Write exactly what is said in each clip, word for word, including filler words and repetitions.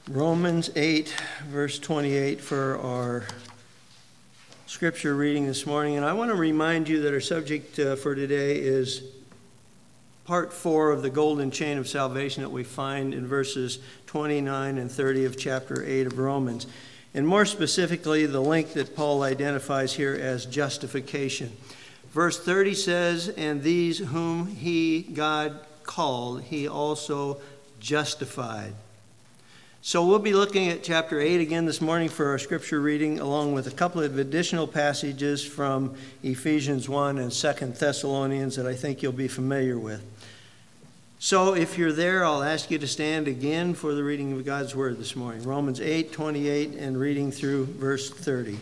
Romans eight, verse twenty-eight for our scripture reading this morning. And I want to remind you that our subject uh, for today is part four of the golden chain of salvation that we find in verses twenty-nine and thirty of chapter eight of Romans. And more specifically, the link that Paul identifies here as justification. Verse thirty says, "And these whom he, God, called, he also justified." So we'll be looking at chapter eight again this morning for our scripture reading, along with a couple of additional passages from Ephesians one and Second Thessalonians that I think you'll be familiar with. So if you're there, I'll ask you to stand again for the reading of God's word this morning. Romans eight twenty-eight and reading through verse thirty.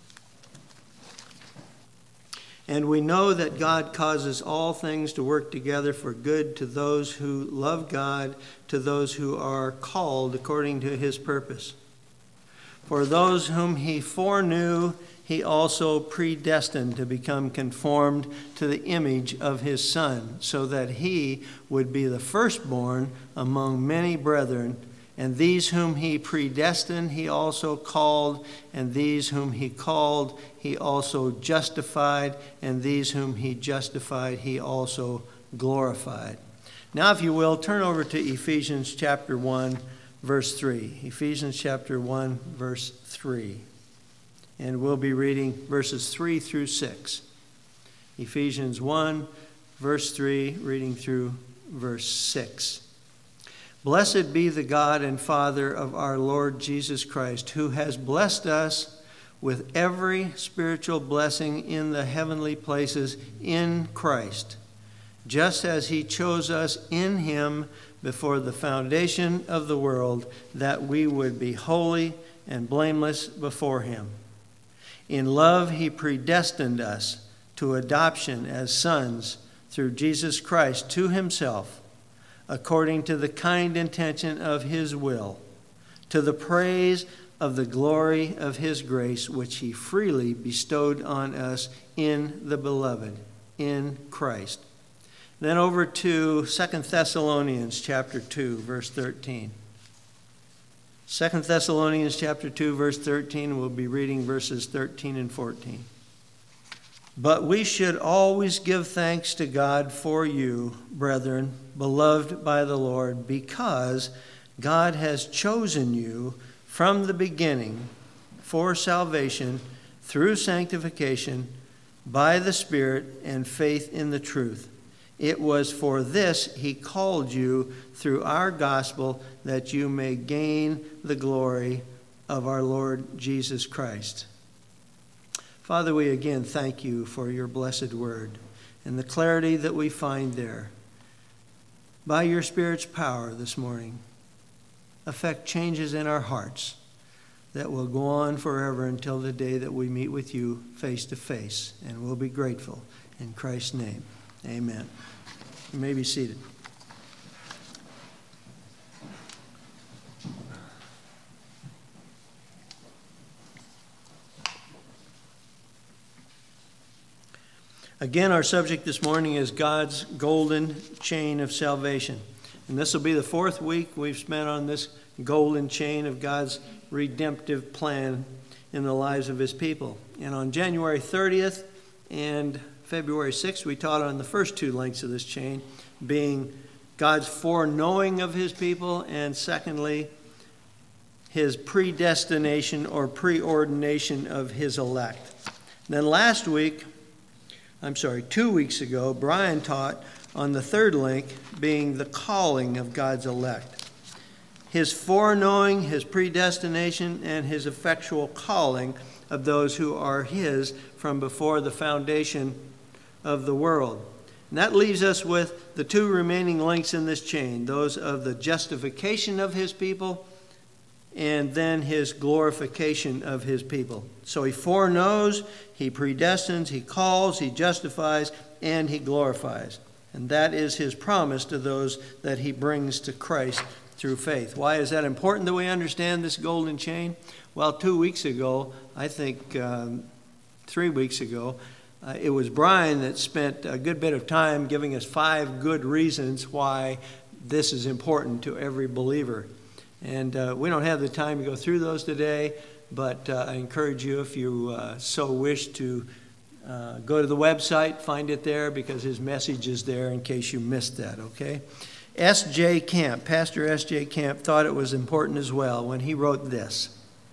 "And we know that God causes all things to work together for good to those who love God, to those who are called according to his purpose. For those whom he foreknew, he also predestined to become conformed to the image of his Son, so that he would be the firstborn among many brethren. And these whom he predestined, he also called. And these whom he called, he also justified. And these whom he justified, he also glorified." Now, if you will, turn over to Ephesians chapter one, verse three. Ephesians chapter one, verse three. And we'll be reading verses three through six. Ephesians one, verse three, reading through verse six. "Blessed be the God and Father of our Lord Jesus Christ, who has blessed us with every spiritual blessing in the heavenly places in Christ, just as he chose us in him before the foundation of the world, that we would be holy and blameless before him. In love he predestined us to adoption as sons through Jesus Christ to himself, according to the kind intention of his will, to the praise of the glory of his grace, which he freely bestowed on us in the beloved, in Christ." Then over to Second Thessalonians chapter two, verse thirteen. Second Thessalonians chapter two, verse thirteen, we'll be reading verses thirteen and fourteen. "But we should always give thanks to God for you, brethren, beloved by the Lord, because God has chosen you from the beginning for salvation through sanctification by the Spirit and faith in the truth. It was for this he called you through our gospel, that you may gain the glory of our Lord Jesus Christ." Father, we again thank you for your blessed word and the clarity that we find there. By your Spirit's power this morning, affect changes in our hearts that will go on forever until the day that we meet with you face to face. And we'll be grateful. In Christ's name, amen. You may be seated. Again, our subject this morning is God's golden chain of salvation. And this will be the fourth week we've spent on this golden chain of God's redemptive plan in the lives of his people. And on January thirtieth and February sixth, we taught on the first two links of this chain, being God's foreknowing of his people, and secondly, his predestination or preordination of his elect. And then last week, I'm sorry, two weeks ago, Brian taught on the third link, being the calling of God's elect. His foreknowing, his predestination, and his effectual calling of those who are his from before the foundation of the world. And that leaves us with the two remaining links in this chain, those of the justification of his people and then his glorification of his people. So he foreknows, he predestines, he calls, he justifies, and he glorifies. And that is his promise to those that he brings to Christ through faith. Why is that important that we understand this golden chain? Well, two weeks ago, I think um, three weeks ago, uh, it was Brian that spent a good bit of time giving us five good reasons why this is important to every believer. And uh, we don't have the time to go through those today, but uh, I encourage you, if you uh, so wish, to uh, go to the website, find it there, because his message is there in case you missed that, okay? S J Camp, Pastor S J Camp, thought it was important as well when he wrote this.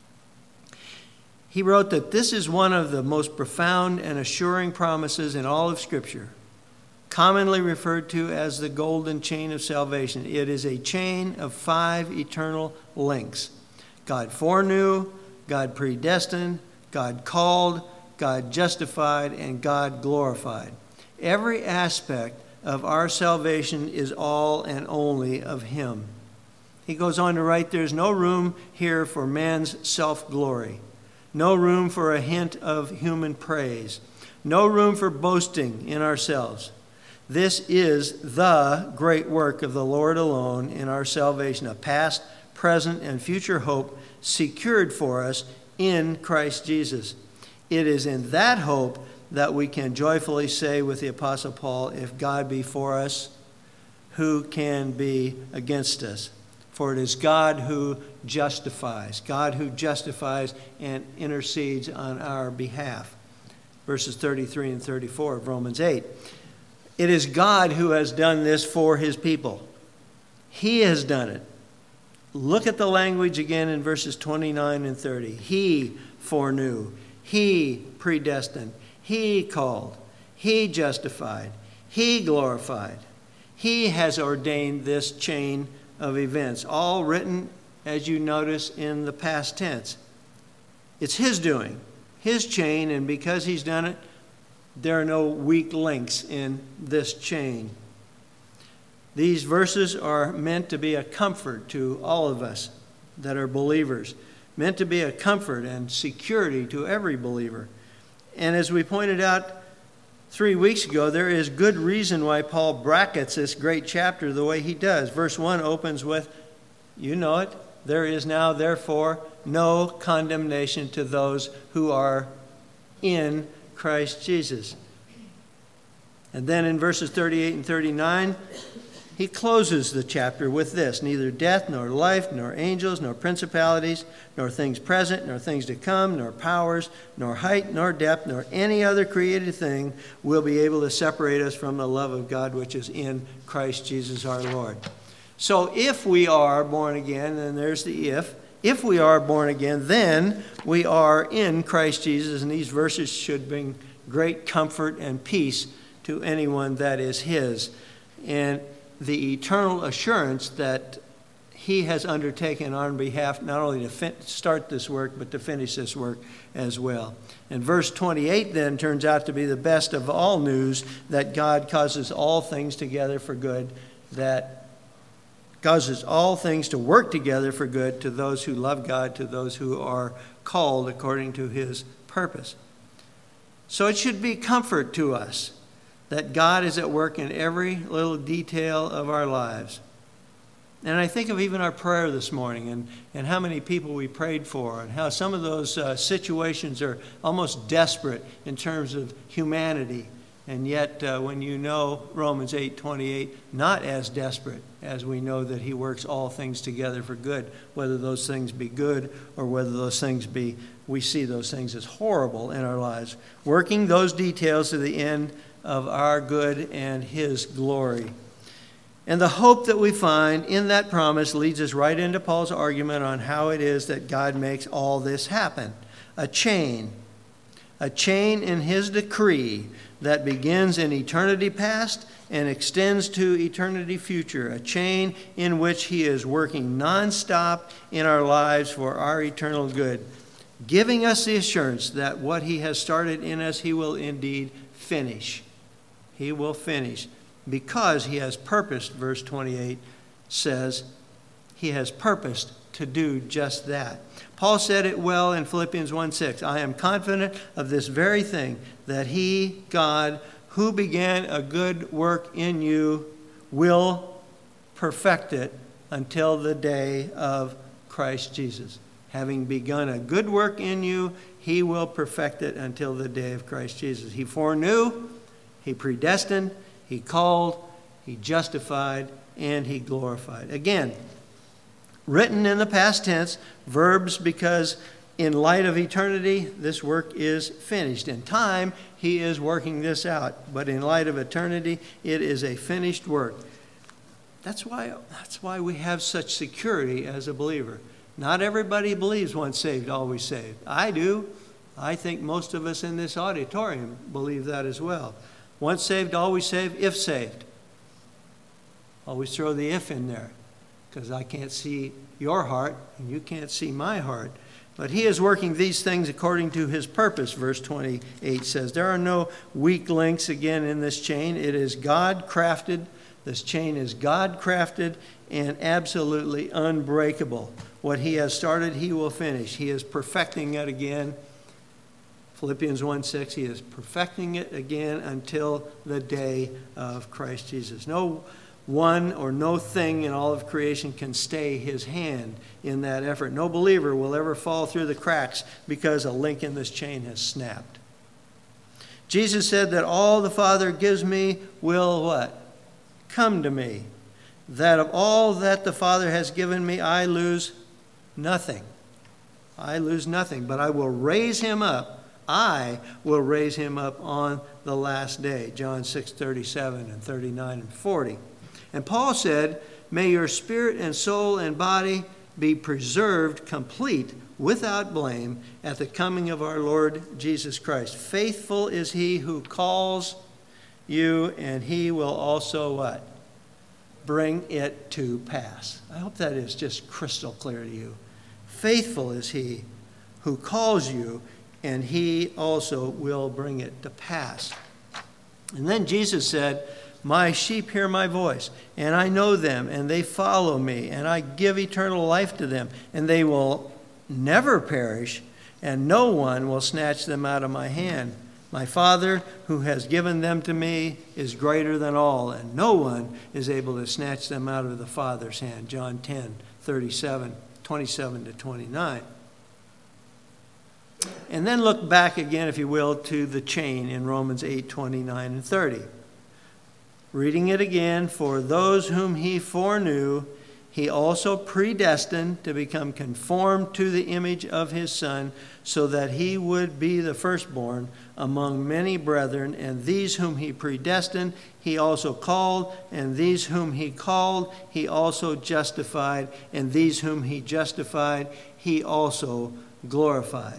He wrote that this is one of the most profound and assuring promises in all of Scripture, commonly referred to as the golden chain of salvation. It is a chain of five eternal links. God foreknew, God predestined, God called, God justified, and God glorified. Every aspect of our salvation is all and only of him. He goes on to write, there's no room here for man's self-glory, no room for a hint of human praise, no room for boasting in ourselves. This is the great work of the Lord alone in our salvation, a past, present, and future hope secured for us in Christ Jesus. It is in that hope that we can joyfully say with the Apostle Paul, if God be for us, who can be against us? For it is God who justifies, God who justifies and intercedes on our behalf. Verses thirty-three and thirty-four of Romans eight. It is God who has done this for his people. He has done it. Look at the language again in verses twenty-nine and thirty. He foreknew. He predestined. He called. He justified. He glorified. He has ordained this chain of events, all written, as you notice, in the past tense. It's his doing, his chain, and because he's done it, there are no weak links in this chain. These verses are meant to be a comfort to all of us that are believers, meant to be a comfort and security to every believer. And as we pointed out three weeks ago, there is good reason why Paul brackets this great chapter the way he does. Verse one opens with, you know it, there is now therefore no condemnation to those who are in Christ Jesus. And then in verses thirty-eight and thirty-nine, he closes the chapter with this: neither death, nor life, nor angels, nor principalities, nor things present, nor things to come, nor powers, nor height, nor depth, nor any other created thing will be able to separate us from the love of God which is in Christ Jesus our Lord. So if we are born again, and there's the if, if we are born again, then we are in Christ Jesus, and these verses should bring great comfort and peace to anyone that is his. And the eternal assurance that he has undertaken on behalf not only to fin- start this work, but to finish this work as well. And verse twenty-eight then turns out to be the best of all news, that God causes all things together for good, that causes all things to work together for good to those who love God, to those who are called according to his purpose. So it should be comfort to us that God is at work in every little detail of our lives. And I think of even our prayer this morning, and, and how many people we prayed for, and how some of those uh, situations are almost desperate in terms of humanity. And yet, uh, when you know Romans eight twenty-eight, not as desperate as we know that he works all things together for good, whether those things be good or whether those things be, we see those things as horrible in our lives. Working those details to the end of our good and his glory. And the hope that we find in that promise leads us right into Paul's argument on how it is that God makes all this happen. A chain. A chain in his decree that begins in eternity past and extends to eternity future. A chain in which he is working nonstop in our lives for our eternal good, giving us the assurance that what he has started in us, he will indeed finish. He will finish because he has purposed, verse twenty-eight says, he has purposed to do just that. Paul said it well in Philippians one six. I am confident of this very thing, that he, God, who began a good work in you, will perfect it until the day of Christ Jesus. Having begun a good work in you, he will perfect it until the day of Christ Jesus. He foreknew, he predestined, he called, he justified, and he glorified. Again, written in the past tense, verbs because in light of eternity, this work is finished. In time, he is working this out. But in light of eternity, it is a finished work. That's why, that's why we have such security as a believer. Not everybody believes once saved, always saved. I do. I think most of us in this auditorium believe that as well. Once saved, always saved, if saved. Always throw the if in there, because I can't see your heart and you can't see my heart. But he is working these things according to his purpose, verse twenty-eight says. There are no weak links again in this chain. It is God crafted. This chain is God crafted and absolutely unbreakable. What he has started, he will finish. He is perfecting it again. Philippians one six, he is perfecting it again until the day of Christ Jesus. No one or no thing in all of creation can stay his hand in that effort. No believer will ever fall through the cracks because a link in this chain has snapped. Jesus said that all the Father gives me will what? Come to me. That of all that the Father has given me, I lose nothing. I lose nothing, but I will raise him up. I will raise him up on the last day. John six thirty-seven and thirty-nine and forty. And Paul said, may your spirit and soul and body be preserved complete, without blame, at the coming of our Lord Jesus Christ. Faithful is he who calls you, and he will also what? Bring it to pass. I hope that is just crystal clear to you. Faithful is he who calls you, and he also will bring it to pass. And then Jesus said, my sheep hear my voice, and I know them, and they follow me, and I give eternal life to them, and they will never perish, and no one will snatch them out of my hand. My Father, who has given them to me, is greater than all, and no one is able to snatch them out of the Father's hand. John ten thirty-seven, twenty-seven to twenty-nine. And then look back again, if you will, to the chain in Romans eight twenty-nine and thirty. Reading it again, for those whom he foreknew, he also predestined to become conformed to the image of his Son, so that he would be the firstborn among many brethren. And these whom he predestined, he also called. And these whom he called, he also justified. And these whom he justified, he also glorified.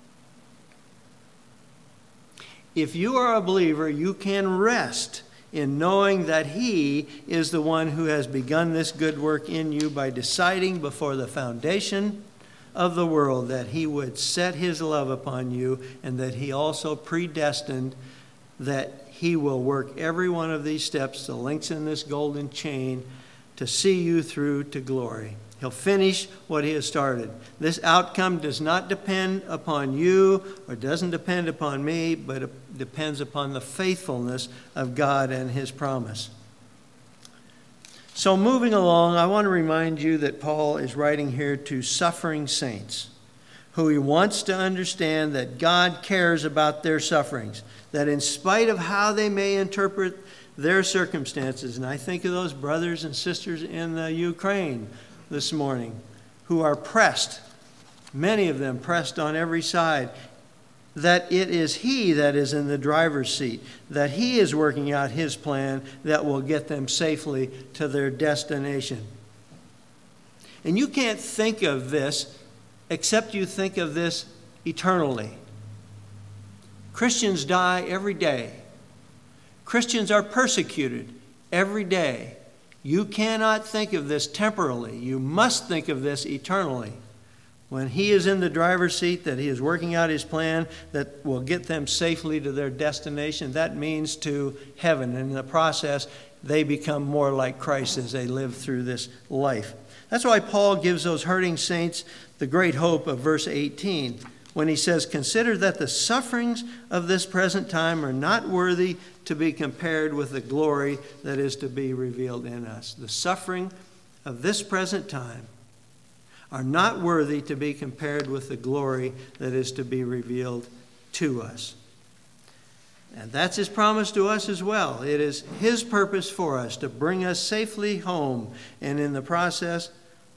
If you are a believer, you can rest in knowing that he is the one who has begun this good work in you by deciding before the foundation of the world that he would set his love upon you, and that he also predestined that he will work every one of these steps, the links in this golden chain, to see you through to glory. He'll finish what he has started. This outcome does not depend upon you or doesn't depend upon me, but it depends upon the faithfulness of God and his promise. So moving along, I want to remind you that Paul is writing here to suffering saints who he wants to understand that God cares about their sufferings, that in spite of how they may interpret their circumstances, and I think of those brothers and sisters in the Ukraine this morning who are pressed, many of them pressed on every side, that it is he that is in the driver's seat, that he is working out his plan that will get them safely to their destination. And you can't think of this except you think of this eternally. Christians die every day. Christians are persecuted every day. You cannot think of this temporally. You must think of this eternally. When he is in the driver's seat, that he is working out his plan that will get them safely to their destination, that means to heaven. And in the process, they become more like Christ as they live through this life. That's why Paul gives those hurting saints the great hope of verse eighteen, when he says, consider that the sufferings of this present time are not worthy to be compared with the glory that is to be revealed in us. The suffering of this present time are not worthy to be compared with the glory that is to be revealed to us. And that's his promise to us as well. It is his purpose for us to bring us safely home, and in the process,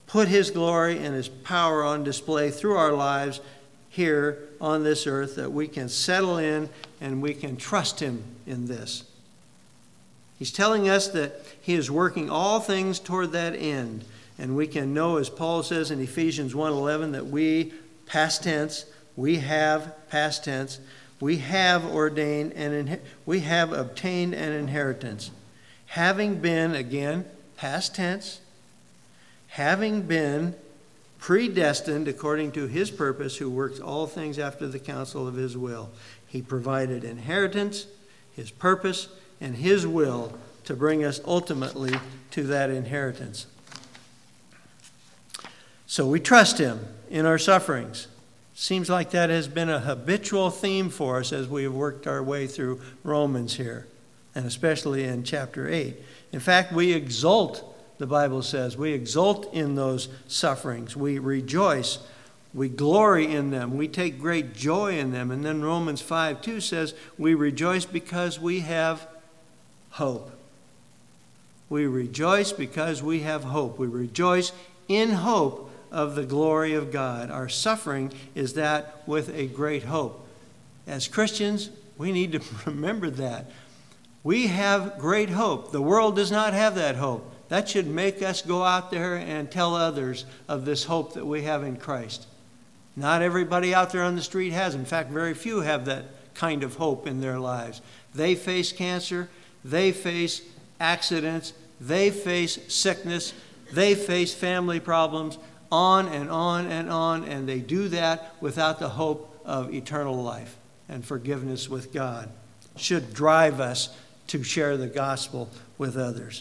put his glory and his power on display through our lives here on this earth, that we can settle in and we can trust him in this. He's telling us that he is working all things toward that end. And we can know, as Paul says in Ephesians one eleven, that we, past tense, we have, past tense, we have ordained and inhe- we have obtained an inheritance. Having been, again, past tense, having been predestined according to his purpose, who works all things after the counsel of his will. He provided inheritance, his purpose, and his will to bring us ultimately to that inheritance. So we trust him in our sufferings. Seems like that has been a habitual theme for us as we have worked our way through Romans here, and especially in chapter eight. In fact, we exult, the Bible says, we exult in those sufferings. We rejoice. We glory in them. We take great joy in them. And then Romans five two says, we rejoice because we have hope. We rejoice because we have hope. We rejoice in hope of the glory of God. Our suffering is that with a great hope. As Christians, we need to remember that. We have great hope. The world does not have that hope. That should make us go out there and tell others of this hope that we have in Christ. Not everybody out there on the street has. In fact, very few have that kind of hope in their lives. They face cancer. They face accidents. They face sickness. They face family problems. On and on and on, and they do that without the hope of eternal life and forgiveness with God. Should drive us to share the gospel with others.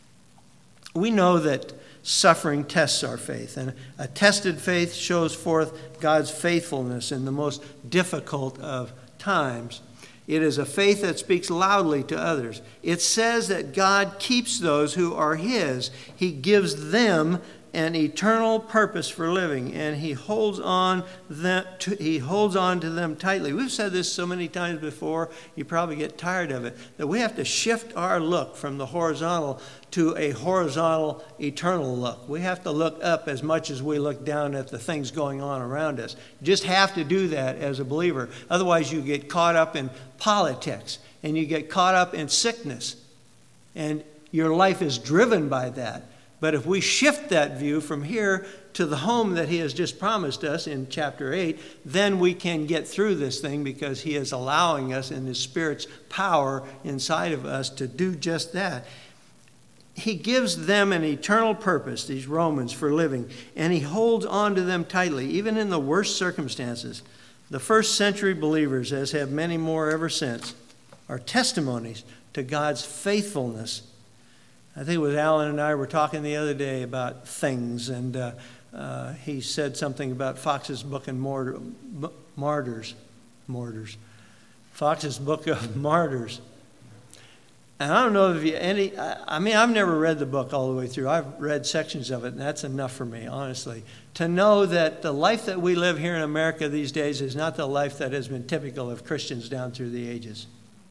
We know that suffering tests our faith, and a tested faith shows forth God's faithfulness in the most difficult of times. It is a faith that speaks loudly to others. It says that God keeps those who are his. He gives them an eternal purpose for living, and he holds on them to, he holds on to them tightly. We've said this so many times before, you probably get tired of it, that we have to shift our look from the horizontal to a horizontal eternal look. We have to look up as much as we look down at the things going on around us. You just have to do that as a believer. Otherwise you get caught up in politics, and you get caught up in sickness, and your life is driven by that. But if we shift that view from here to the home that he has just promised us in chapter eight, then we can get through this thing, because he is allowing us in his Spirit's power inside of us to do just that. He gives them an eternal purpose, these Romans, for living, and he holds on to them tightly, even in the worst circumstances. The first century believers, as have many more ever since, are testimonies to God's faithfulness. I think it was Alan and I were talking the other day about things, and uh, uh, he said something about Fox's Book of Mortar, Martyrs. Martyrs. Fox's Book of Martyrs. And I don't know if you any, I, I mean, I've never read the book all the way through. I've read sections of it, and that's enough for me, honestly. To know that the life that we live here in America these days is not the life that has been typical of Christians down through the ages.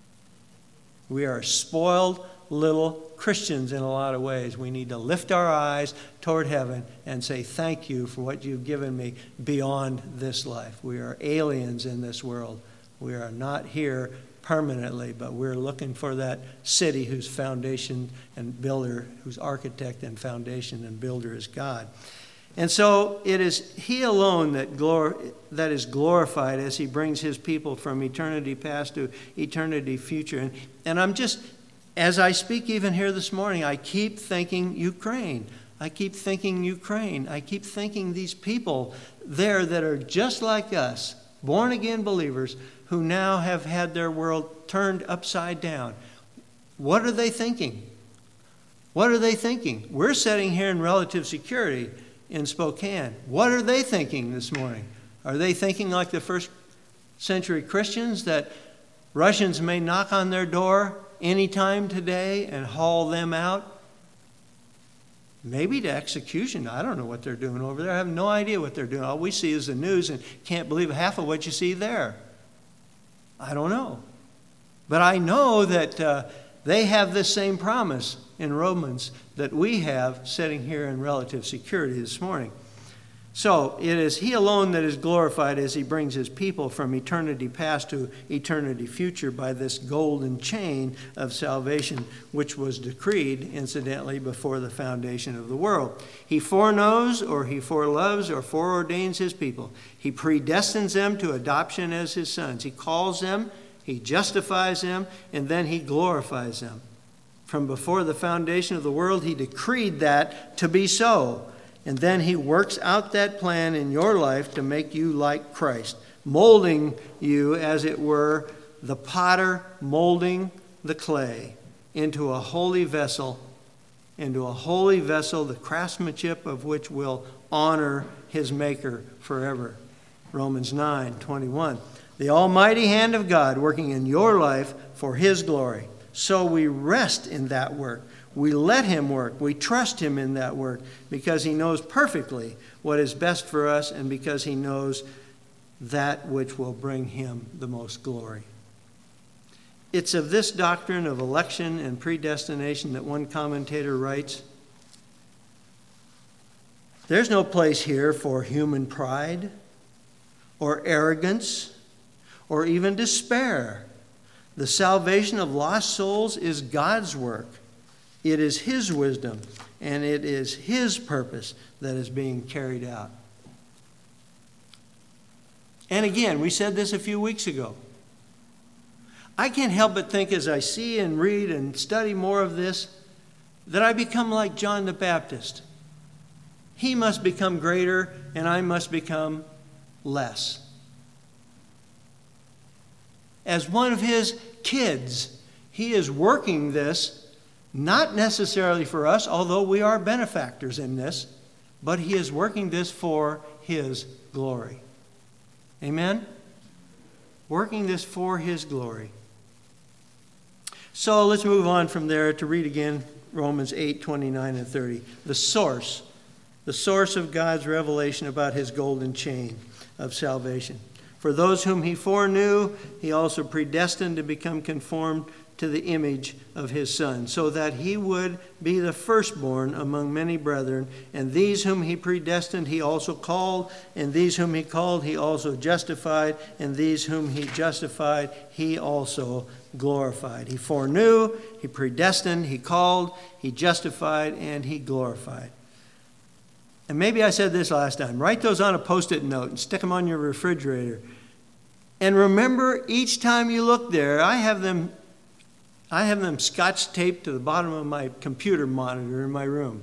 We are spoiled little Christians in a lot of ways. We need to lift our eyes toward heaven and say, thank you for what you've given me beyond this life. We are aliens in this world. We are not here permanently, but we're looking for that city whose foundation and builder, whose architect and foundation and builder is God. And so it is he alone that glor- that is glorified as he brings his people from eternity past to eternity future. And, and I'm just, as I speak even here this morning, I keep thinking Ukraine. I keep thinking Ukraine. I keep thinking these people there that are just like us, born-again believers, who now have had their world turned upside down. What are they thinking? What are they thinking? We're sitting here in relative security in Spokane. What are they thinking this morning? Are they thinking like the first century Christians, that Russians may knock on their door anytime today and haul them out? Maybe to execution. I don't know what they're doing over there. I have no idea what they're doing. All we see is the news, and can't believe half of what you see there. I don't know. But I know that uh, they have this same promise in Romans that we have sitting here in relative security this morning. So it is he alone that is glorified as he brings his people from eternity past to eternity future by this golden chain of salvation, which was decreed, incidentally, before the foundation of the world. He foreknows, or he foreloves, or foreordains his people. He predestines them to adoption as his sons. He calls them, he justifies them, and then he glorifies them. From before the foundation of the world, he decreed that to be so. And then he works out that plan in your life to make you like Christ, molding you, as it were, the potter molding the clay into a holy vessel, into a holy vessel, the craftsmanship of which will honor his maker forever. Romans nine twenty-one. The almighty hand of God working in your life for his glory. So we rest in that work. We let him work. We trust him in that work because he knows perfectly what is best for us and because he knows that which will bring him the most glory. It's of this doctrine of election and predestination that one commentator writes, there's no place here for human pride or arrogance or even despair. The salvation of lost souls is God's work. It is his wisdom, and it is his purpose that is being carried out. And again, we said this a few weeks ago. I can't help but think as I see and read and study more of this, that I become like John the Baptist. He must become greater, and I must become less. As one of his kids, he is working this not necessarily for us, although we are benefactors in this, but he is working this for his glory. Amen? Working this for his glory. So let's move on from there to read again Romans eight, twenty-nine and thirty. The source, the source of God's revelation about his golden chain of salvation. For those whom he foreknew, he also predestined to become conformed to the image of his Son, so that he would be the firstborn among many brethren. And these whom he predestined, he also called. And these whom he called, he also justified. And these whom he justified, he also glorified. He foreknew, he predestined, he called, he justified, and he glorified. And maybe I said this last time. Write those on a Post-it note and stick them on your refrigerator. And remember, each time you look there, I have them I have them scotch taped to the bottom of my computer monitor in my room.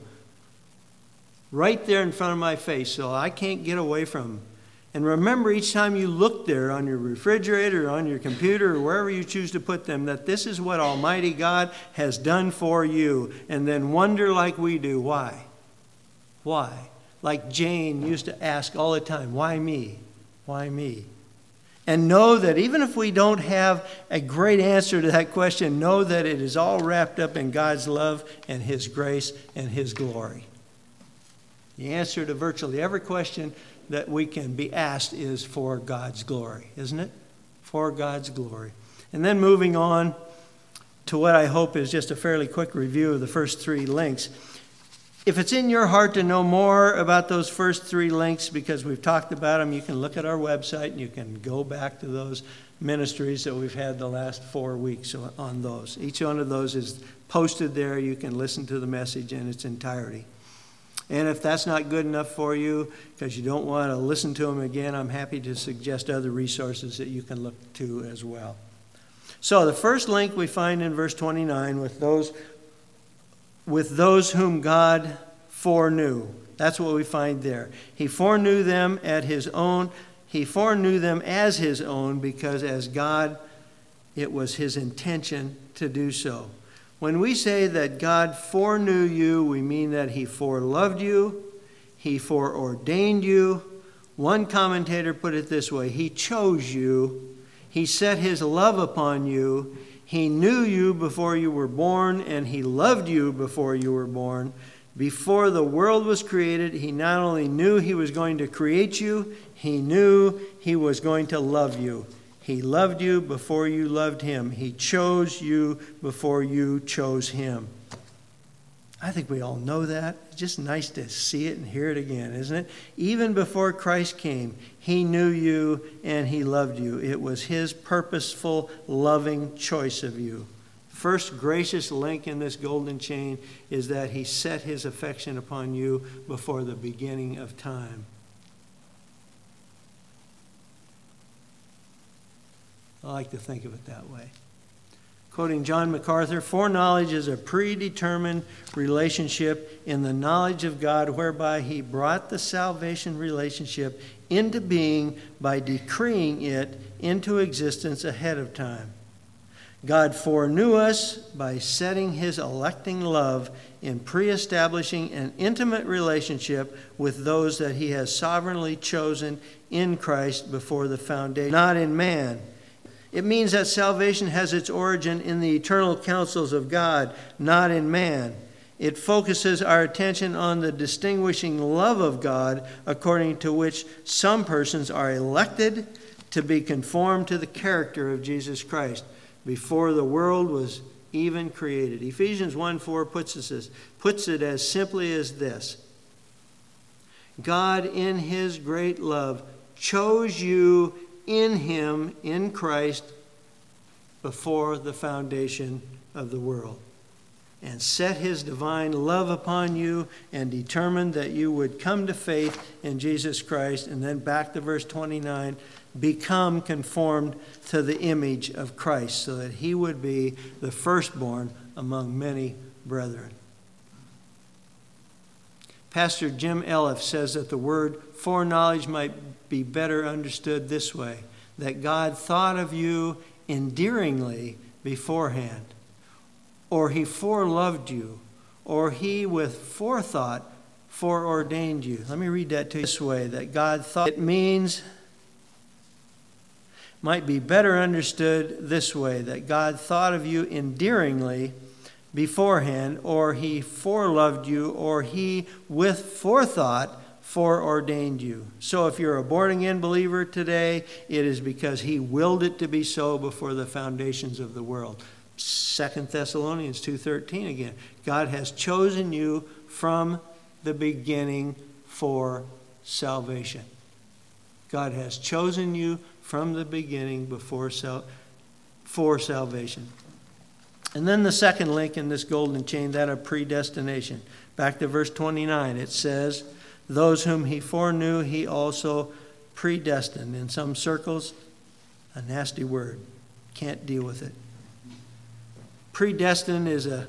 Right there in front of my face, so I can't get away from them. And remember, each time you look there on your refrigerator, or on your computer, or wherever you choose to put them, that this is what Almighty God has done for you. And then wonder like we do, why? Why? Like Jane used to ask all the time, why me? Why me? And know that even if we don't have a great answer to that question, know that it is all wrapped up in God's love and his grace and his glory. The answer to virtually every question that we can be asked is for God's glory, isn't it? For God's glory. And then moving on to what I hope is just a fairly quick review of the first three links. If it's in your heart to know more about those first three links, because we've talked about them, you can look at our website and you can go back to those ministries that we've had the last four weeks on those. Each one of those is posted there. You can listen to the message in its entirety. And if that's not good enough for you, because you don't want to listen to them again, I'm happy to suggest other resources that you can look to as well. So the first link we find in verse twenty-nine with those with those whom God foreknew. That's what we find there. He foreknew them at his own. He foreknew them as his own because as God, it was his intention to do so. When we say that God foreknew you, we mean that he foreloved you, he foreordained you. One commentator put it this way: he chose you, he set his love upon you, he knew you before you were born, and he loved you before you were born. Before the world was created, he not only knew he was going to create you, he knew he was going to love you. He loved you before you loved him. He chose you before you chose him. I think we all know that. It's just nice to see it and hear it again, isn't it? Even before Christ came, he knew you and he loved you. It was his purposeful, loving choice of you. First gracious link in this golden chain is that he set his affection upon you before the beginning of time. I like to think of it that way. Quoting John MacArthur, foreknowledge is a predetermined relationship in the knowledge of God whereby he brought the salvation relationship into being by decreeing it into existence ahead of time. God foreknew us by setting his electing love in pre-establishing an intimate relationship with those that he has sovereignly chosen in Christ before the foundation, not in man. It means that salvation has its origin in the eternal counsels of God, not in man. It focuses our attention on the distinguishing love of God, according to which some persons are elected to be conformed to the character of Jesus Christ before the world was even created. Ephesians one four puts it as, puts it as simply as this. God, in his great love, chose you in him, in Christ, before the foundation of the world, and set his divine love upon you and determined that you would come to faith in Jesus Christ. And then back to verse twenty-nine, become conformed to the image of Christ, so that he would be the firstborn among many brethren. Pastor Jim Elliff says that the word foreknowledge might be better understood this way, that God thought of you endearingly beforehand, or he foreloved you, or he with forethought foreordained you. Let me read that to you this way, that God thought. It means, might be better understood this way, that God thought of you endearingly beforehand, or he foreloved you, or he with forethought foreordained you. So if you're a born-again believer today, it is because he willed it to be so before the foundations of the world. Second Thessalonians two thirteen again. God has chosen you from the beginning for salvation. God has chosen you from the beginning before sal- for salvation. And then the second link in this golden chain, that of predestination. Back to verse twenty-nine, it says, those whom he foreknew, he also predestined. In some circles, a nasty word. Can't deal with it. Predestined is a,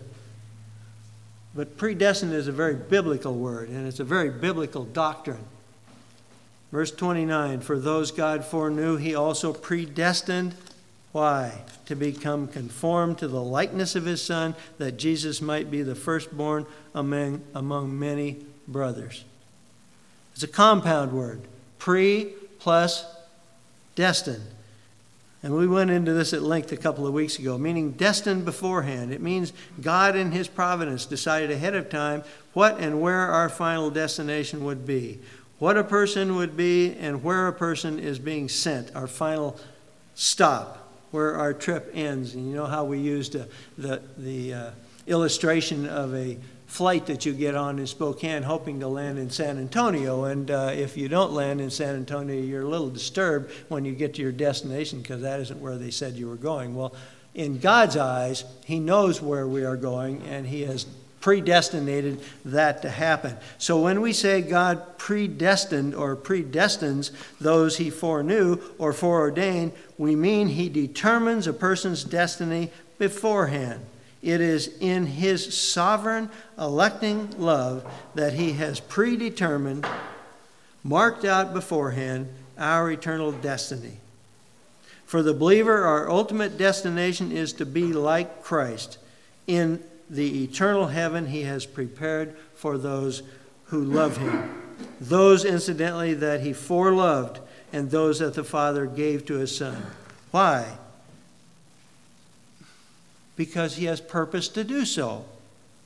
but predestined is a very biblical word, and it's a very biblical doctrine. Verse twenty-nine, for those God foreknew, he also predestined. Why? To become conformed to the likeness of his Son, that Jesus might be the firstborn among, among many brothers. It's a compound word. Pre plus destined. And we went into this at length a couple of weeks ago, meaning destined beforehand. It means God in his providence decided ahead of time what and where our final destination would be. What a person would be and where a person is being sent. Our final stop, where our trip ends. And you know how we used uh, the, the uh, illustration of a flight that you get on in Spokane hoping to land in San Antonio, and uh, if you don't land in San Antonio, you're a little disturbed when you get to your destination because that isn't where they said you were going. Well, in God's eyes, he knows where we are going, and he has predestinated that to happen. So when we say God predestined or predestines those he foreknew or foreordained, we mean he determines a person's destiny beforehand. It is in his sovereign electing love that he has predetermined, marked out beforehand, our eternal destiny. For the believer, our ultimate destination is to be like Christ in the eternal heaven he has prepared for those who love him. Those, incidentally, that he foreloved, and those that the Father gave to his Son. Why? Because he has purpose to do so.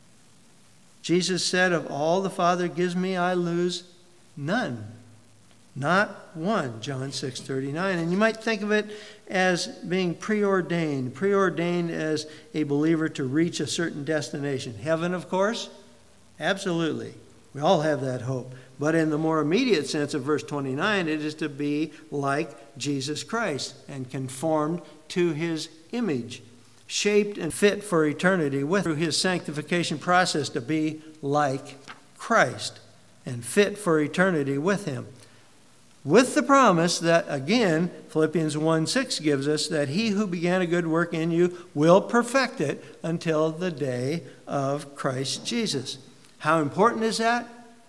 Jesus said, of all the Father gives me, I lose none. Not one, John six thirty-nine. And you might think of it as being preordained, preordained as a believer to reach a certain destination. Heaven, of course? Absolutely. We all have that hope. But in the more immediate sense of verse twenty-nine, it is to be like Jesus Christ and conformed to his image, shaped and fit for eternity with through his sanctification process to be like Christ and fit for eternity with him. With the promise that, again, Philippians one six gives us, that he who began a good work in you will perfect it until the day of Christ Jesus. How important is that?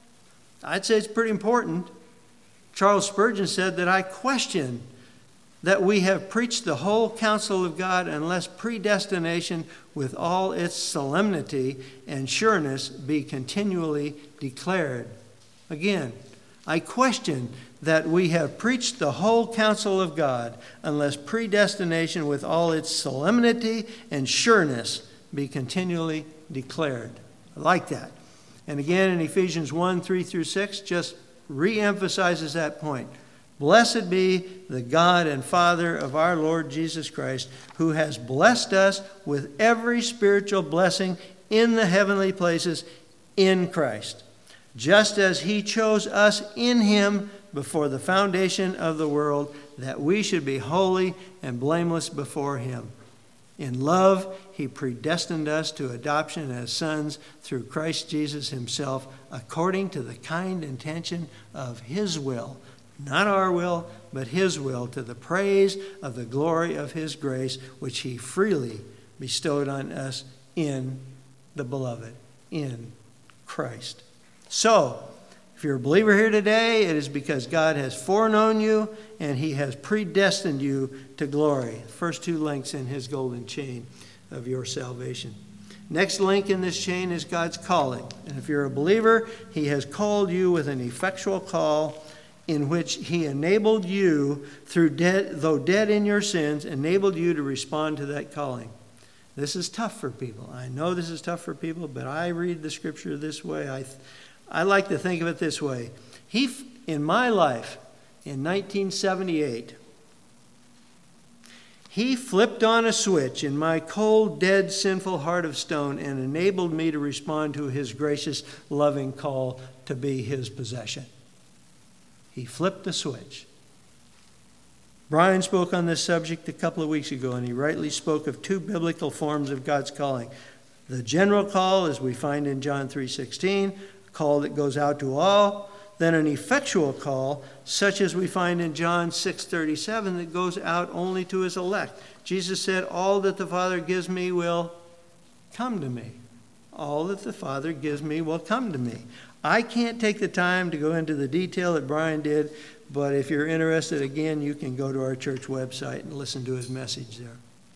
I'd say it's pretty important. Charles Spurgeon said that I question that we have preached the whole counsel of God unless predestination with all its solemnity and sureness be continually declared. Again, I question that we have preached the whole counsel of God unless predestination with all its solemnity and sureness be continually declared. I like that. And again in Ephesians one, three through six, just re-emphasizes that point. Blessed be the God and Father of our Lord Jesus Christ, who has blessed us with every spiritual blessing in the heavenly places in Christ, just as he chose us in him before the foundation of the world, that we should be holy and blameless before him. In love, he predestined us to adoption as sons through Christ Jesus himself, according to the kind intention of his will. Not our will, but his will, to the praise of the glory of his grace, which he freely bestowed on us in the beloved, in Christ. So, if you're a believer here today, it is because God has foreknown you and he has predestined you to glory. The first two links in his golden chain of your salvation. Next link in this chain is God's calling. And if you're a believer, he has called you with an effectual call in which he enabled you, through dead, though dead in your sins, enabled you to respond to that calling. This is tough for people. I know this is tough for people, but I read the scripture this way. I I like to think of it this way. He, in my life, in nineteen seventy-eight, he flipped on a switch in my cold, dead, sinful heart of stone and enabled me to respond to his gracious, loving call to be his possession. He flipped the switch. Brian spoke on this subject a couple of weeks ago, and he rightly spoke of two biblical forms of God's calling. The general call, as we find in John three sixteen, call that goes out to all, then an effectual call, such as we find in John six thirty-seven, that goes out only to his elect. Jesus said, all that the Father gives me will come to me. All that the Father gives me will come to me. I can't take the time to go into the detail that Brian did, but if you're interested, again, you can go to our church website and listen to his message there.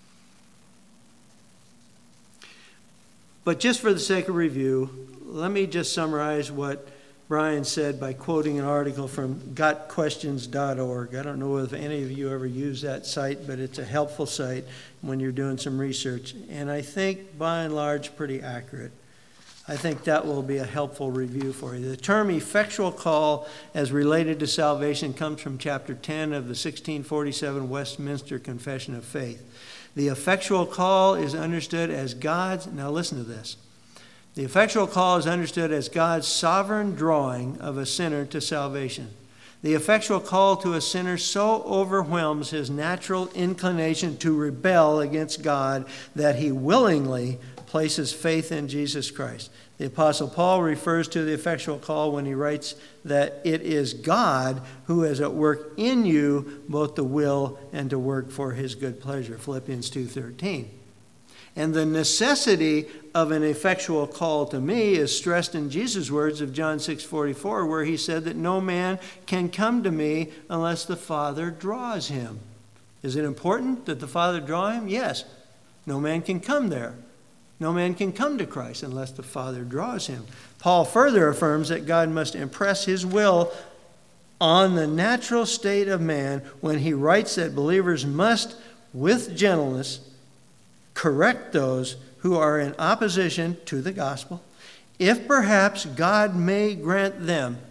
But just for the sake of review, let me just summarize what Brian said by quoting an article from got questions dot org. I don't know if any of you ever use that site, but it's a helpful site when you're doing some research. And I think, by and large, pretty accurate. I think that will be a helpful review for you. The term effectual call as related to salvation comes from chapter ten of the sixteen forty-seven Westminster Confession of Faith. The effectual call is understood as God's, now listen to this. The effectual call is understood as God's sovereign drawing of a sinner to salvation. The effectual call to a sinner so overwhelms his natural inclination to rebel against God that he willingly places faith in Jesus Christ. The Apostle Paul refers to the effectual call when he writes that it is God who is at work in you both to will and to work for his good pleasure, Philippians two thirteen. And the necessity of an effectual call to me is stressed in Jesus' words of John six forty-four, where he said that no man can come to me unless the Father draws him. Is it important that the Father draw him? Yes. No man can come there. No man can come to Christ unless the Father draws him. Paul further affirms that God must impress his will on the natural state of man when he writes that believers must, with gentleness, correct those who are in opposition to the gospel, if perhaps God may grant them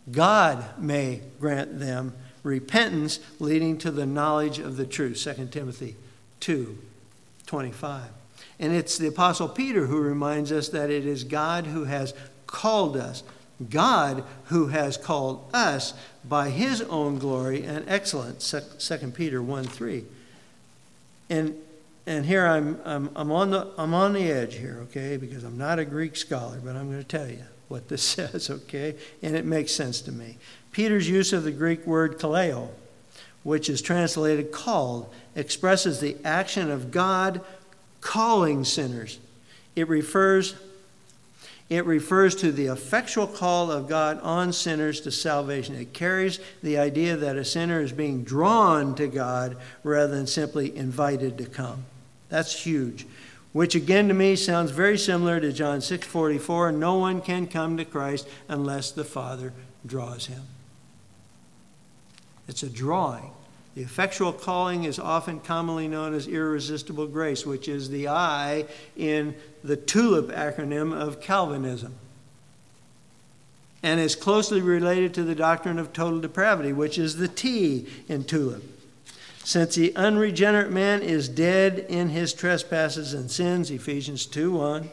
God may grant them repentance leading to the knowledge of the truth. Second Timothy two twenty-five. And it's the Apostle Peter who reminds us that it is God who has called us. God who has called us by his own glory and excellence. Second Peter one three. And and here I'm I'm I'm on the I'm on the edge here, okay, because I'm not a Greek scholar, but I'm going to tell you what this says, okay? And it makes sense to me. Peter's use of the Greek word kaleo, which is translated called, expresses the action of God calling sinners. It refers It refers to the effectual call of God on sinners to salvation. It carries the idea that a sinner is being drawn to God rather than simply invited to come. That's huge. Which again to me sounds very similar to John six forty-four. No one can come to Christ unless the Father draws him. It's a drawing. The effectual calling is often commonly known as irresistible grace, which is the I in the TULIP acronym of Calvinism, and is closely related to the doctrine of total depravity, which is the T in TULIP. Since the unregenerate man is dead in his trespasses and sins, Ephesians two one,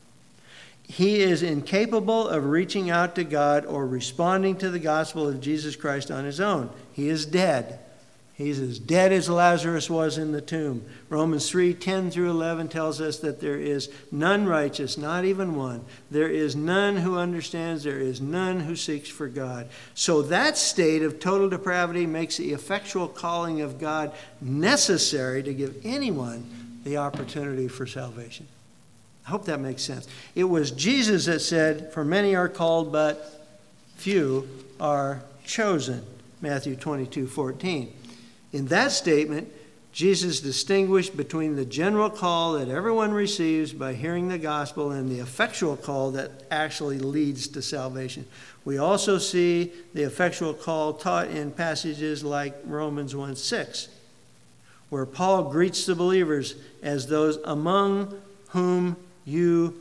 he is incapable of reaching out to God or responding to the gospel of Jesus Christ on his own. He is dead. He's as dead as Lazarus was in the tomb. Romans three ten through eleven tells us that there is none righteous, not even one. There is none who understands. There is none who seeks for God. So that state of total depravity makes the effectual calling of God necessary to give anyone the opportunity for salvation. I hope that makes sense. It was Jesus that said, "For many are called, but few are chosen." Matthew twenty-two fourteen. In that statement, Jesus distinguished between the general call that everyone receives by hearing the gospel and the effectual call that actually leads to salvation. We also see the effectual call taught in passages like Romans one six, where Paul greets the believers as those among whom you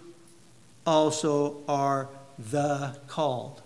also are the called.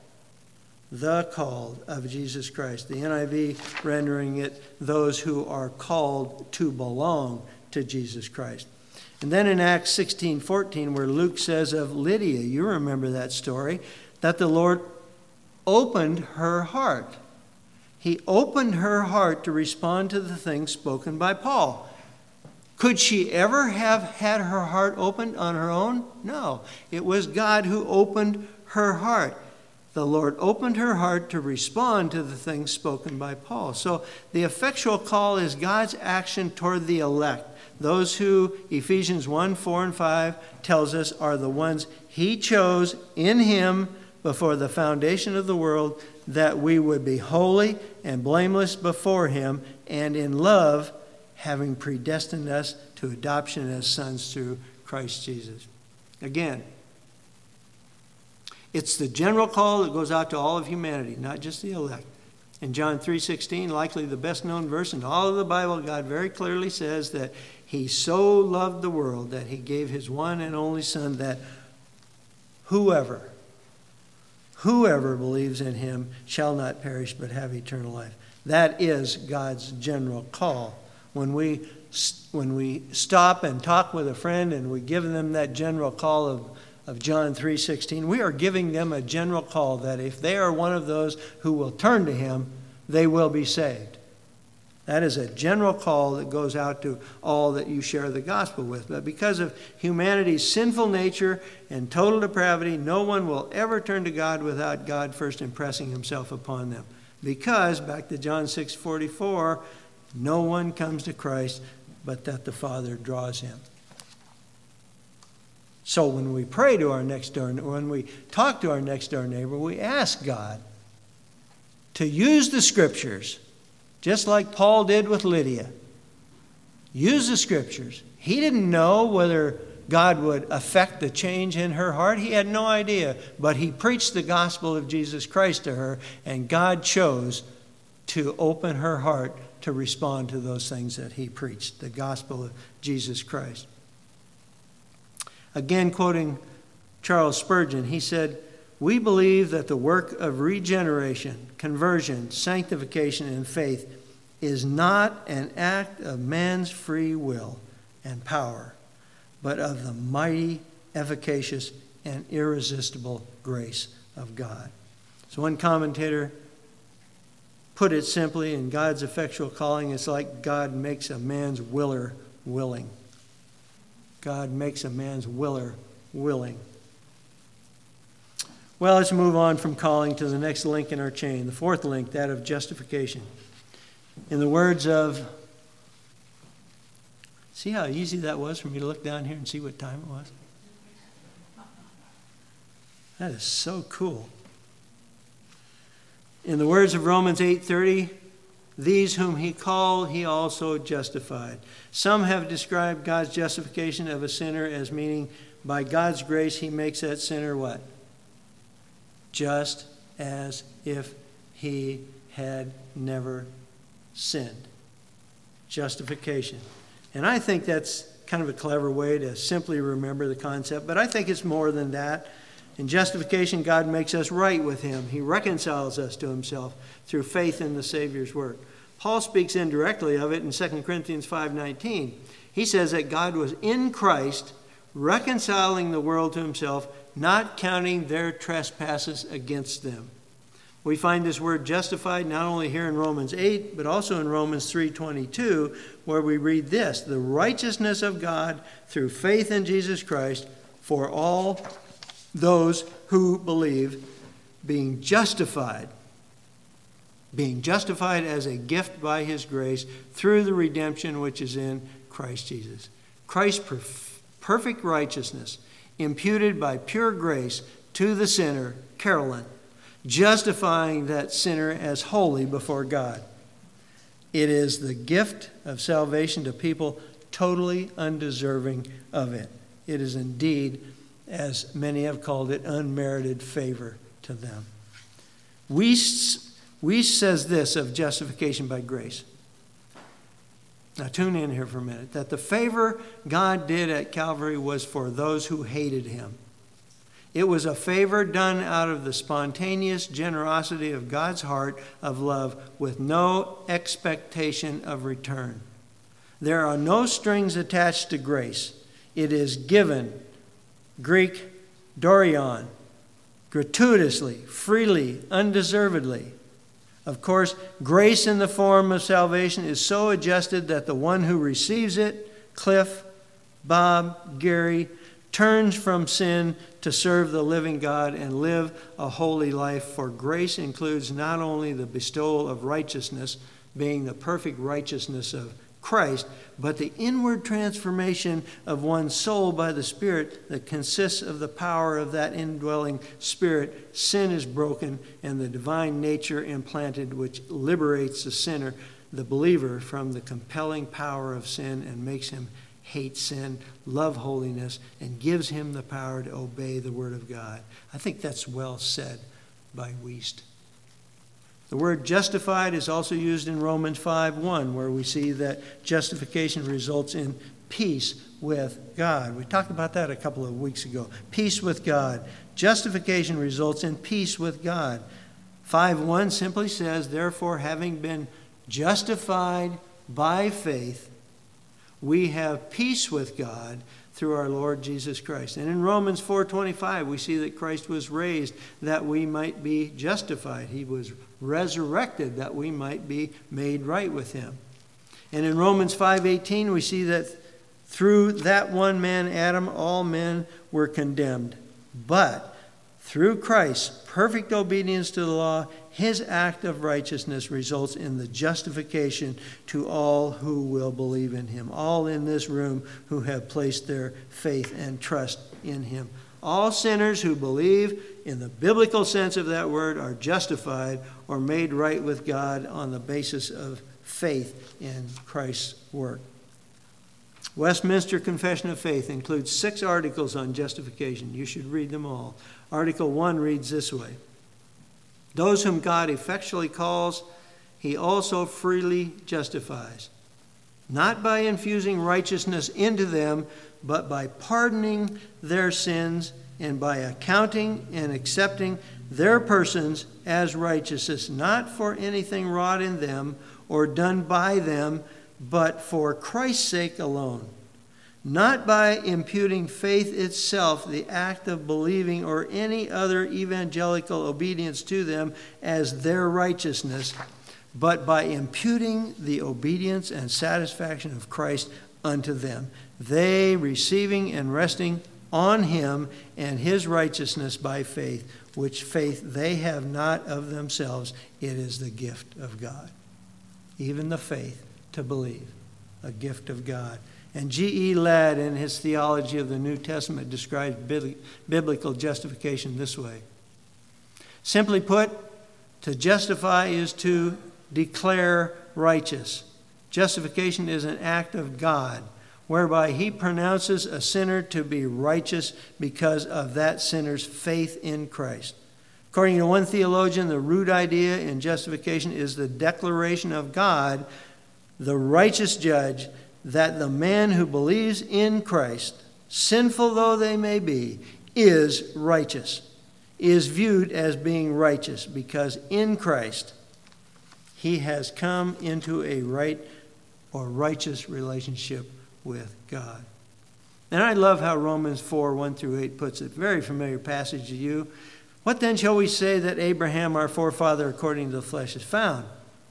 The called of Jesus Christ. The N I V rendering it those who are called to belong to Jesus Christ. And then in Acts sixteen fourteen, where Luke says of Lydia, you remember that story, that the Lord opened her heart. He opened her heart to respond to the things spoken by Paul. Could she ever have had her heart opened on her own? No. It was God who opened her heart. The Lord opened her heart to respond to the things spoken by Paul. So the effectual call is God's action toward the elect. Those who Ephesians one, four, and five tells us are the ones he chose in him before the foundation of the world, that we would be holy and blameless before him, and in love, having predestined us to adoption as sons through Christ Jesus. Again, it's the general call that goes out to all of humanity, not just the elect. In John three sixteen, likely the best known verse in all of the Bible, God very clearly says that he so loved the world that he gave his one and only Son, that whoever, whoever believes in him shall not perish but have eternal life. That is God's general call. When we, when we stop and talk with a friend and we give them that general call of of John three sixteen, we are giving them a general call that if they are one of those who will turn to him, they will be saved. That is a general call that goes out to all that you share the gospel with. But because of humanity's sinful nature and total depravity, no one will ever turn to God without God first impressing himself upon them. Because, back to John six forty-four, no one comes to Christ but that the Father draws him. So when we pray to our next door, when we talk to our next door neighbor, we ask God to use the scriptures, just like Paul did with Lydia. Use the scriptures. He didn't know whether God would affect the change in her heart. He had no idea, but he preached the gospel of Jesus Christ to her, and God chose to open her heart to respond to those things that he preached, the gospel of Jesus Christ. Again, quoting Charles Spurgeon, he said, we believe that the work of regeneration, conversion, sanctification, and faith is not an act of man's free will and power, but of the mighty, efficacious, and irresistible grace of God. So one commentator put it simply, in God's effectual calling, it's like God makes a man's willer willing. God makes a man's willer willing. Well, let's move on from calling to the next link in our chain, the fourth link, that of justification. In the words of, see how easy that was for me to look down here and see what time it was? That is so cool. In the words of Romans eight thirty, these whom he called, he also justified. Some have described God's justification of a sinner as meaning by God's grace he makes that sinner what? Just as if he had never sinned. Justification. And I think that's kind of a clever way to simply remember the concept, but I think it's more than that. In justification, God makes us right with him. He reconciles us to himself through faith in the Savior's work. Paul speaks indirectly of it in Second Corinthians five nineteen. He says that God was in Christ, reconciling the world to himself, not counting their trespasses against them. We find this word justified not only here in Romans eight, but also in Romans three twenty-two, where we read this: the righteousness of God through faith in Jesus Christ for all those who believe, being justified, being justified as a gift by his grace through the redemption which is in Christ Jesus. Christ's perf- perfect righteousness imputed by pure grace to the sinner, Carolyn, justifying that sinner as holy before God. It is the gift of salvation to people totally undeserving of it. It is indeed, as many have called it, unmerited favor to them. We, we says this of justification by grace. Now tune in here for a minute. That the favor God did at Calvary was for those who hated him. It was a favor done out of the spontaneous generosity of God's heart of love with no expectation of return. There are no strings attached to grace. It is given, Greek, dorion, gratuitously, freely, undeservedly. Of course, grace in the form of salvation is so adjusted that the one who receives it, Cliff, Bob, Gary, turns from sin to serve the living God and live a holy life. For grace includes not only the bestowal of righteousness, being the perfect righteousness of Christ, but the inward transformation of one's soul by the Spirit that consists of the power of that indwelling Spirit. Sin is broken and the divine nature implanted, which liberates the sinner, the believer, from the compelling power of sin and makes him hate sin, love holiness, and gives him the power to obey the Word of God. I think that's well said by Wiest. The word justified is also used in Romans five one, where we see that justification results in peace with God. We talked about that a couple of weeks ago. Peace with God. Justification results in peace with God. five one simply says, therefore, having been justified by faith, we have peace with God through our Lord Jesus Christ. And in Romans four twenty-five, we see that Christ was raised that we might be justified. He was resurrected that we might be made right with him. And in Romans five eighteen, we see that through that one man, Adam, all men were condemned. But through Christ's perfect obedience to the law, his act of righteousness results in the justification to all who will believe in him. All in this room who have placed their faith and trust in him. All sinners who believe in the biblical sense of that word are justified or made right with God on the basis of faith in Christ's work. Westminster Confession of Faith includes six articles on justification. You should read them all. Article one reads this way: those whom God effectually calls, he also freely justifies, not by infusing righteousness into them, but by pardoning their sins and by accounting and accepting their persons as righteousness, not for anything wrought in them or done by them, but for Christ's sake alone, not by imputing faith itself, the act of believing, or any other evangelical obedience to them as their righteousness, but by imputing the obedience and satisfaction of Christ unto them, they receiving and resting on him and his righteousness by faith, which faith they have not of themselves, it is the gift of God. Even the faith to believe, a gift of God. And G E Ladd, in his theology of the New Testament, describes biblical justification this way. Simply put, to justify is to declare righteous. Justification is an act of God, whereby he pronounces a sinner to be righteous because of that sinner's faith in Christ. According to one theologian, the root idea in justification is the declaration of God, the righteous judge, that the man who believes in Christ, sinful though they may be, is righteous, is viewed as being righteous, because in Christ he has come into a right or righteous relationship with God. And I love how Romans four, one through eight puts it. Very familiar passage to you. What then shall we say that Abraham, our forefather, according to the flesh, is found?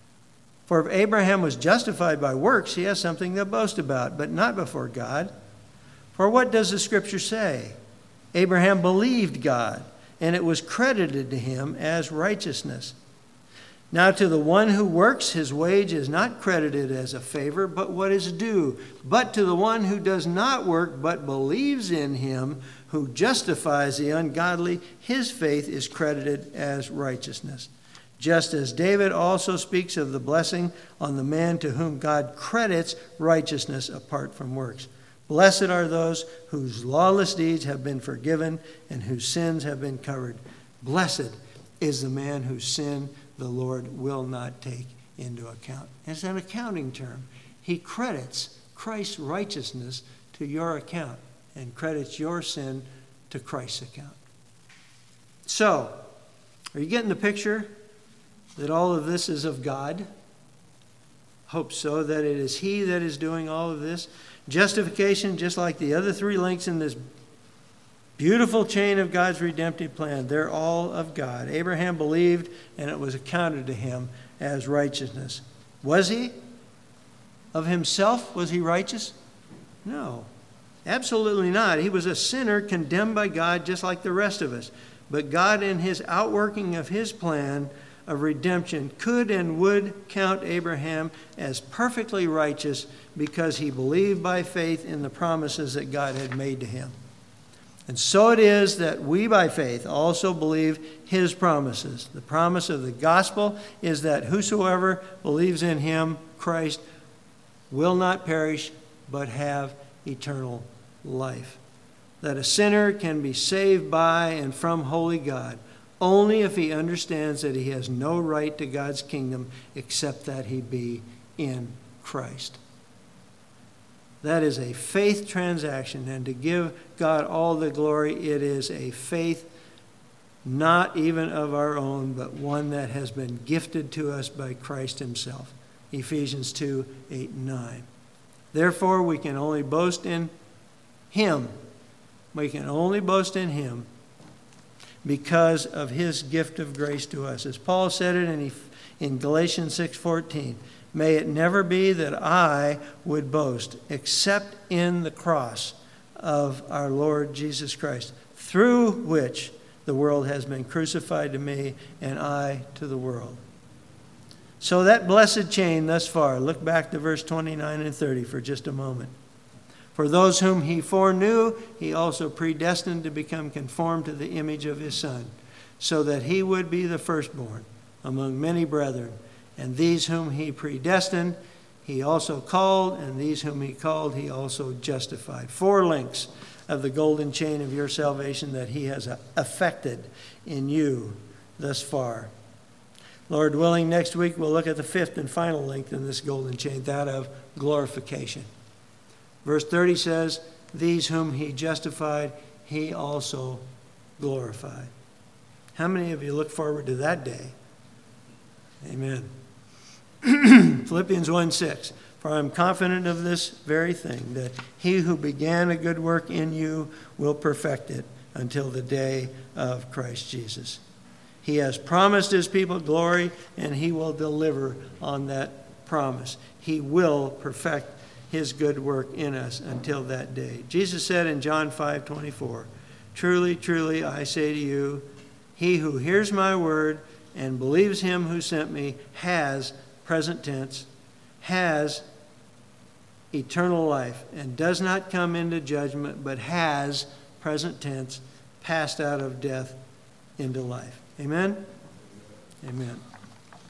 For if Abraham was justified by works, he has something to boast about, but not before God. For what does the Scripture say? Abraham believed God, and it was credited to him as righteousness. Now to the one who works, his wage is not credited as a favor, but what is due. But to the one who does not work, but believes in him who justifies the ungodly, his faith is credited as righteousness. Just as David also speaks of the blessing on the man to whom God credits righteousness apart from works. Blessed are those whose lawless deeds have been forgiven and whose sins have been covered. Blessed is the man whose sin the Lord will not take into account. It's an accounting term. He credits Christ's righteousness to your account and credits your sin to Christ's account. So, are you getting the picture that all of this is of God? Hope so, that it is he that is doing all of this. Justification, just like the other three links in this beautiful chain of God's redemptive plan, they're all of God. Abraham believed, and it was accounted to him as righteousness. Was he? Of himself, was he righteous? No, absolutely not. He was a sinner condemned by God just like the rest of us. But God, in his outworking of his plan of redemption, could and would count Abraham as perfectly righteous because he believed by faith in the promises that God had made to him. And so it is that we by faith also believe his promises. The promise of the gospel is that whosoever believes in him, Christ, will not perish but have eternal life. That a sinner can be saved by and from holy God only if he understands that he has no right to God's kingdom except that he be in Christ. That is a faith transaction, and to give God all the glory, it is a faith not even of our own, but one that has been gifted to us by Christ himself. Ephesians two, eight, and nine. Therefore, we can only boast in him. We can only boast in him because of his gift of grace to us. As Paul said it in, in Galatians six fourteen, may it never be that I would boast except in the cross of our Lord Jesus Christ, through which the world has been crucified to me and I to the world. So that blessed chain thus far, look back to verse twenty-nine and thirty for just a moment. For those whom he foreknew, he also predestined to become conformed to the image of his Son, so that he would be the firstborn among many brethren. And these whom he predestined, he also called, and these whom he called, he also justified. Four links of the golden chain of your salvation that he has effected in you thus far. Lord willing, next week we'll look at the fifth and final link in this golden chain, that of glorification. Verse thirty says, these whom he justified, he also glorified. How many of you look forward to that day? Amen. Philippians one six. For I am confident of this very thing, that he who began a good work in you will perfect it until the day of Christ Jesus. He has promised his people glory, and he will deliver on that promise. He will perfect his good work in us until that day. Jesus said in John five twenty-four, truly, truly, I say to you, he who hears my word and believes him who sent me has, present tense, has eternal life and does not come into judgment, but has, present tense, passed out of death into life. Amen? Amen.